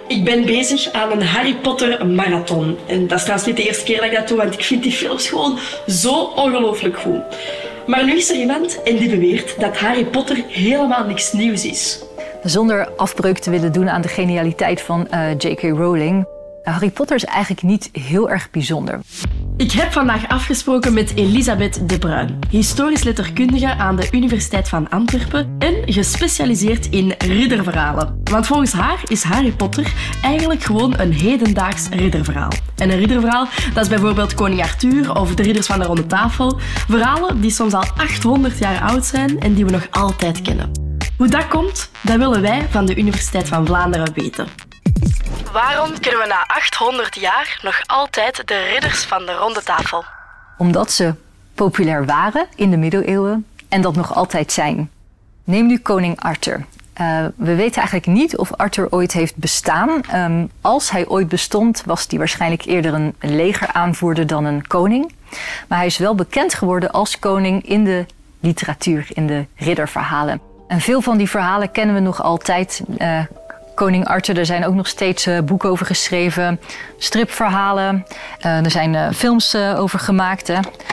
Ik ben bezig aan een Harry Potter marathon. En dat is trouwens niet de eerste keer dat ik dat doe, want ik vind die films gewoon zo ongelooflijk goed. Maar nu is er iemand en die beweert dat Harry Potter helemaal niks nieuws is. Zonder afbreuk te willen doen aan de genialiteit van J.K. Rowling. Harry Potter is eigenlijk niet heel erg bijzonder. Ik heb vandaag afgesproken met Elisabeth de Bruin, historisch letterkundige aan de Universiteit van Antwerpen en gespecialiseerd in ridderverhalen. Want volgens haar is Harry Potter eigenlijk gewoon een hedendaags ridderverhaal. En een ridderverhaal, dat is bijvoorbeeld Koning Arthur of de Ridders van de Ronde Tafel. Verhalen die soms al 800 jaar oud zijn en die we nog altijd kennen. Hoe dat komt, dat willen wij van de Universiteit van Vlaanderen weten. Waarom kennen we na 800 jaar nog altijd de Ridders van de Ronde Tafel? Omdat ze populair waren in de middeleeuwen en dat nog altijd zijn. Neem nu koning Arthur. We weten eigenlijk niet of Arthur ooit heeft bestaan. Als hij ooit bestond, was hij waarschijnlijk eerder een legeraanvoerder dan een koning. Maar hij is wel bekend geworden als koning in de literatuur, in de ridderverhalen. En veel van die verhalen kennen we nog altijd. Koning Arthur, er zijn ook nog steeds boeken over geschreven, stripverhalen. Er zijn films over gemaakt.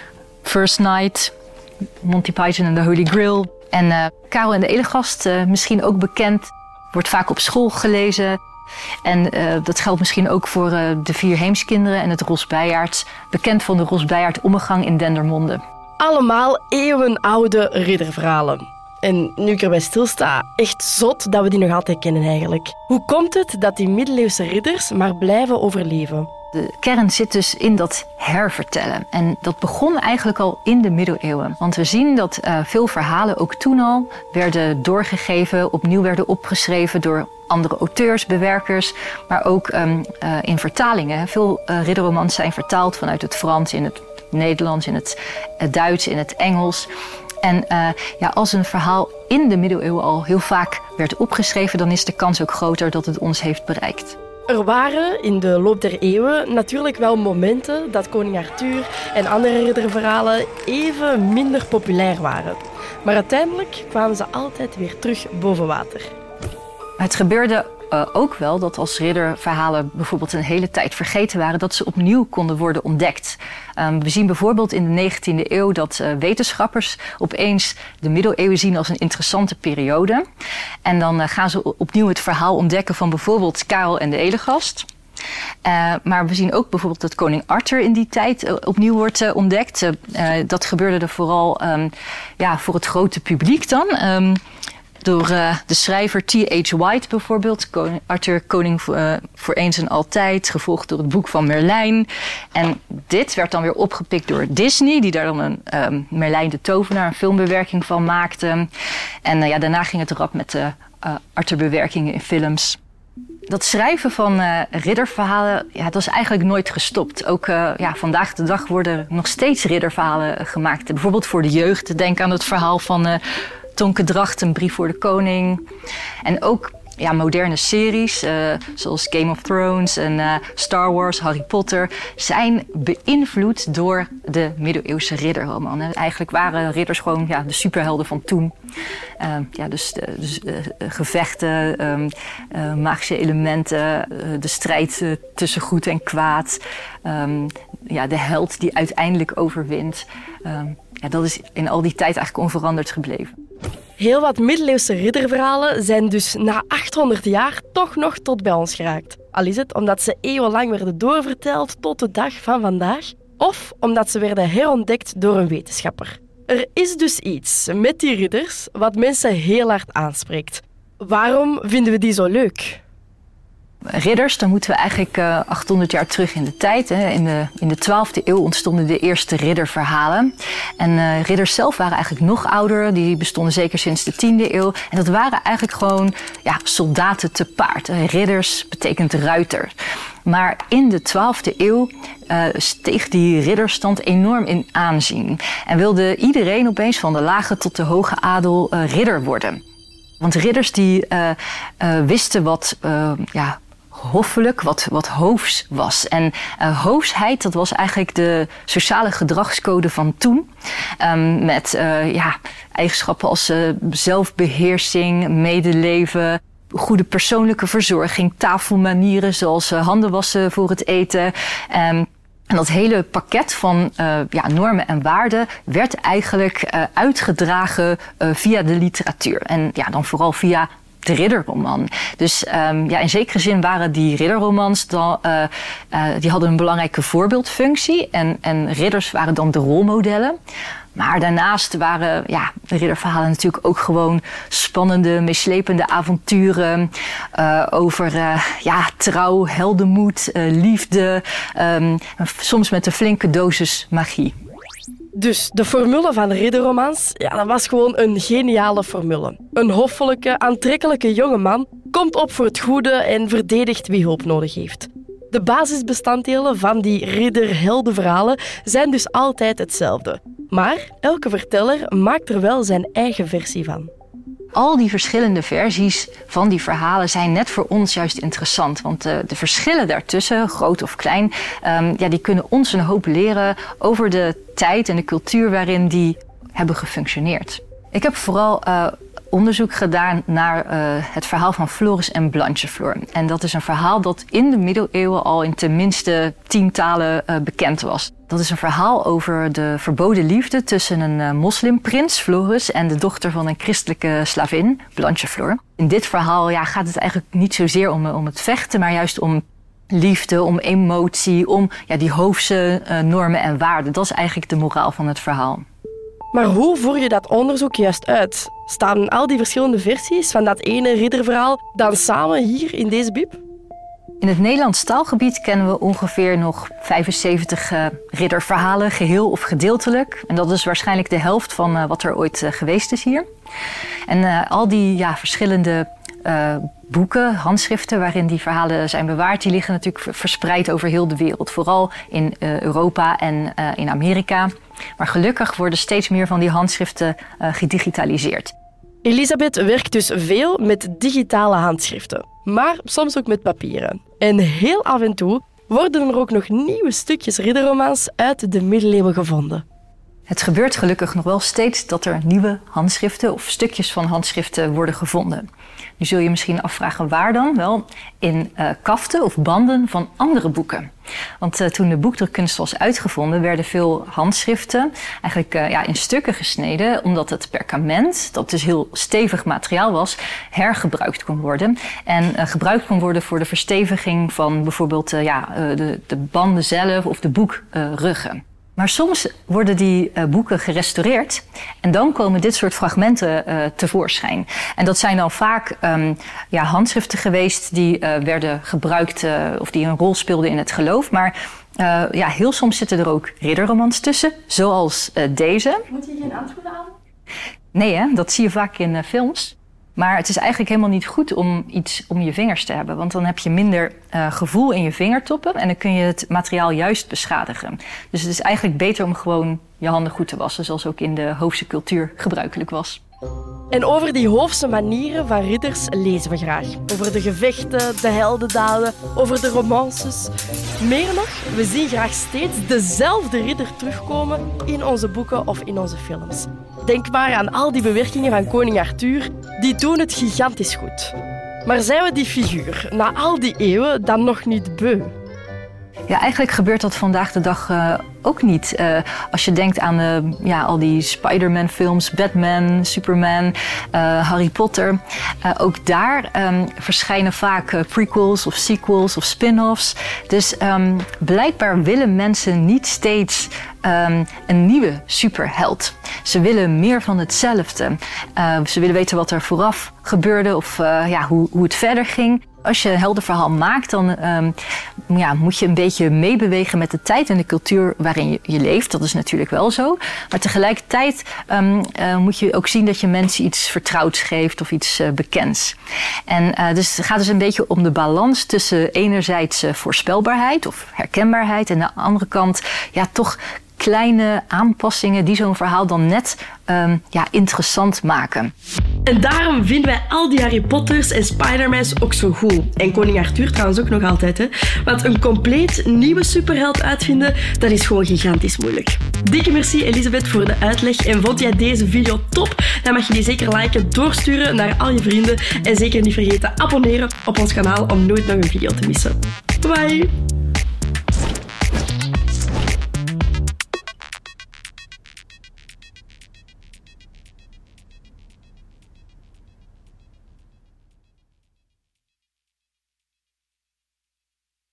First Night, Monty Python and the Holy Grail. En Karel en de Elegast, misschien ook bekend, wordt vaak op school gelezen. En dat geldt misschien ook voor de 4 Heemskinderen en het Ros Beiaerts. Bekend van de Ros Beiaert ommegang in Dendermonde. Allemaal eeuwenoude ridderverhalen. En nu ik erbij stilsta, echt zot dat we die nog altijd kennen eigenlijk. Hoe komt het dat die middeleeuwse ridders maar blijven overleven? De kern zit dus in dat hervertellen. En dat begon eigenlijk al in de middeleeuwen. Want we zien dat veel verhalen ook toen al werden doorgegeven, opnieuw werden opgeschreven door andere auteurs, bewerkers, maar ook in vertalingen. Veel ridderromans zijn vertaald vanuit het Frans, in het Nederlands, in het Duits, in het Engels. En als een verhaal in de middeleeuwen al heel vaak werd opgeschreven, dan is de kans ook groter dat het ons heeft bereikt. Er waren in de loop der eeuwen natuurlijk wel momenten dat koning Arthur en andere ridderverhalen even minder populair waren. Maar uiteindelijk kwamen ze altijd weer terug boven water. Het gebeurde ook wel dat als ridderverhalen bijvoorbeeld een hele tijd vergeten waren, dat ze opnieuw konden worden ontdekt. We zien bijvoorbeeld in de 19e eeuw dat wetenschappers opeens de middeleeuwen zien als een interessante periode. En dan gaan ze opnieuw het verhaal ontdekken van bijvoorbeeld Karel en de Elegast. Maar we zien ook bijvoorbeeld dat koning Arthur in die tijd opnieuw wordt ontdekt. Dat gebeurde er vooral voor het grote publiek dan. Door de schrijver T.H. White bijvoorbeeld. Arthur, koning voor eens en altijd. Gevolgd door het boek van Merlijn. En dit werd dan weer opgepikt door Disney. Die daar dan een Merlijn de Tovenaar, een filmbewerking van maakte. En daarna ging het erop met Arthur-bewerkingen in films. Dat schrijven van ridderverhalen, dat is eigenlijk nooit gestopt. Ook vandaag de dag worden nog steeds ridderverhalen gemaakt. Bijvoorbeeld voor de jeugd. Denk aan het verhaal van Tonke Dracht, een brief voor de koning. En ook moderne series, zoals Game of Thrones en Star Wars, Harry Potter, zijn beïnvloed door de middeleeuwse ridderromanen. Eigenlijk waren ridders gewoon de superhelden van toen. Dus gevechten, magische elementen, de strijd tussen goed en kwaad. De held die uiteindelijk overwint. Dat is in al die tijd eigenlijk onveranderd gebleven. Heel wat middeleeuwse ridderverhalen zijn dus na 800 jaar toch nog tot bij ons geraakt. Al is het omdat ze eeuwenlang werden doorverteld tot de dag van vandaag, of omdat ze werden herontdekt door een wetenschapper. Er is dus iets met die ridders wat mensen heel hard aanspreekt. Waarom vinden we die zo leuk? Ridders, dan moeten we eigenlijk 800 jaar terug in de tijd. Hè. In de 12e eeuw ontstonden de eerste ridderverhalen. En ridders zelf waren eigenlijk nog ouder. Die bestonden zeker sinds de 10e eeuw. En dat waren eigenlijk gewoon soldaten te paard. Ridders betekent ruiter. Maar in de 12e eeuw steeg die ridderstand enorm in aanzien. En wilde iedereen opeens van de lage tot de hoge adel ridder worden. Want ridders die wisten wat hoffelijk, wat hoofs was. En hoofsheid, dat was eigenlijk de sociale gedragscode van toen. Met eigenschappen als zelfbeheersing, medeleven, goede persoonlijke verzorging, tafelmanieren zoals handen wassen voor het eten. En dat hele pakket van normen en waarden werd eigenlijk uitgedragen via de literatuur. En dan vooral via de ridderroman. Dus in zekere zin waren die ridderromans die hadden een belangrijke voorbeeldfunctie. En ridders waren dan de rolmodellen. Maar daarnaast waren de ridderverhalen natuurlijk ook gewoon spannende, meeslepende avonturen over trouw, heldenmoed, liefde, soms met een flinke dosis magie. Dus de formule van de ridderromans, dat was gewoon een geniale formule. Een hoffelijke, aantrekkelijke jonge man komt op voor het goede en verdedigt wie hulp nodig heeft. De basisbestanddelen van die ridderheldenverhalen zijn dus altijd hetzelfde. Maar elke verteller maakt er wel zijn eigen versie van. Al die verschillende versies van die verhalen zijn net voor ons juist interessant. Want de verschillen daartussen, groot of klein, die kunnen ons een hoop leren over de tijd en de cultuur waarin die hebben gefunctioneerd. Ik heb vooral onderzoek gedaan naar het verhaal van Floris en Blancheflor. En dat is een verhaal dat in de middeleeuwen al in tenminste 10 talen bekend was. Dat is een verhaal over de verboden liefde tussen een moslimprins, Floris, en de dochter van een christelijke slavin, Blancheflor. In dit verhaal gaat het eigenlijk niet zozeer om het vechten, maar juist om liefde, om emotie, om die hoofdse normen en waarden. Dat is eigenlijk de moraal van het verhaal. Maar hoe voer je dat onderzoek juist uit? Staan al die verschillende versies van dat ene ridderverhaal dan samen hier in deze bib? In het Nederlands taalgebied kennen we ongeveer nog 75 ridderverhalen, geheel of gedeeltelijk. En dat is waarschijnlijk de helft van wat er ooit geweest is hier. En al die verschillende boeken, handschriften waarin die verhalen zijn bewaard, die liggen natuurlijk verspreid over heel de wereld. Vooral in Europa en in Amerika. Maar gelukkig worden steeds meer van die handschriften gedigitaliseerd. Elisabeth werkt dus veel met digitale handschriften, maar soms ook met papieren. En heel af en toe worden er ook nog nieuwe stukjes ridderromans uit de middeleeuwen gevonden. Het gebeurt gelukkig nog wel steeds dat er nieuwe handschriften of stukjes van handschriften worden gevonden. Nu zul je misschien afvragen waar dan? Wel, in kaften of banden van andere boeken. Want toen de boekdrukkunst was uitgevonden, werden veel handschriften eigenlijk in stukken gesneden, omdat het perkament, dat dus heel stevig materiaal was, hergebruikt kon worden. En gebruikt kon worden voor de versteviging van bijvoorbeeld de banden zelf of de boekruggen. Maar soms worden die boeken gerestaureerd en dan komen dit soort fragmenten tevoorschijn. En dat zijn dan vaak handschriften geweest die werden gebruikt of die een rol speelden in het geloof. Maar heel soms zitten er ook ridderromans tussen, zoals deze. Moet je geen handschoenen aan? Nee, dat zie je vaak in films. Maar het is eigenlijk helemaal niet goed om iets om je vingers te hebben. Want dan heb je minder gevoel in je vingertoppen en dan kun je het materiaal juist beschadigen. Dus het is eigenlijk beter om gewoon je handen goed te wassen, zoals ook in de Hoofse cultuur gebruikelijk was. En over die Hoofse manieren van ridders lezen we graag. Over de gevechten, de heldendaden, over de romances. Meer nog, we zien graag steeds dezelfde ridder terugkomen in onze boeken of in onze films. Denk maar aan al die bewerkingen van koning Arthur, die doen het gigantisch goed. Maar zijn we die figuur na al die eeuwen dan nog niet beu? Ja, eigenlijk gebeurt dat vandaag de dag ook niet. Als je denkt aan al die Spider-Man-films, Batman, Superman, Harry Potter. Ook daar verschijnen vaak prequels of sequels of spin-offs. Dus blijkbaar willen mensen niet steeds een nieuwe superheld. Ze willen meer van hetzelfde. Ze willen weten wat er vooraf gebeurde of hoe het verder ging. Als je een heldenverhaal maakt, dan moet je een beetje meebewegen met de tijd en de cultuur waarin je leeft. Dat is natuurlijk wel zo. Maar tegelijkertijd moet je ook zien dat je mensen iets vertrouwds geeft of iets bekends. En dus het gaat dus een beetje om de balans tussen enerzijds voorspelbaarheid of herkenbaarheid en aan de andere kant toch kleine aanpassingen die zo'n verhaal dan net interessant maken. En daarom vinden wij al die Harry Potters en Spider-Mans ook zo goed. En Koning Arthur trouwens ook nog altijd. Hè? Want een compleet nieuwe superheld uitvinden, dat is gewoon gigantisch moeilijk. Dikke merci Elisabeth voor de uitleg. En vond jij deze video top? Dan mag je die zeker liken, doorsturen naar al je vrienden. En zeker niet vergeten abonneren op ons kanaal om nooit nog een video te missen. Bye!